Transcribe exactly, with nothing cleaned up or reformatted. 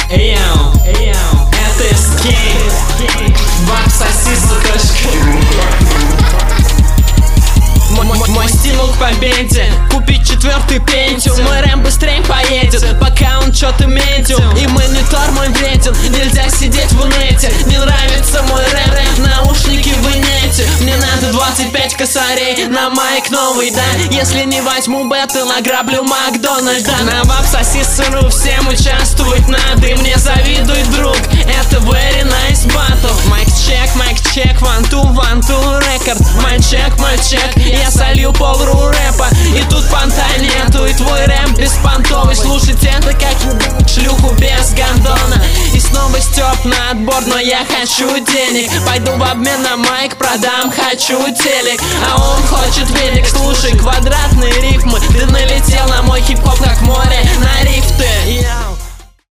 Эйоу, это Эскейп, вап-сосиска.ру. Мой стимул к победе — купить четвертый пентиум. Мой рэм быстрее поедет, пока он чё-то медиум. И монитор мой вреден, нельзя сидеть в инете. Не нравится мой рэп, наушники в инете. Мне надо двадцать пять косарей на майк новый, да. Если не возьму бэтл, ограблю Макдональда. На вап-сосиска.ру всем участвовать надо, и мне завидует друг. Это very nice battle. Майк чек, майк чек, one two, one two, рекорд. Май чек, май чек, я солью полру рэпа. И тут понта нету, и твой рэп беспонтовый. Слушать это как шлюху без гондона. И снова стёб на отбор, но я хочу денег. Пойду в обмен на майк, продам, хочу телек. А он хочет велик, слушай квадратные рифмы. Ты налетел на мой хип-хоп как море,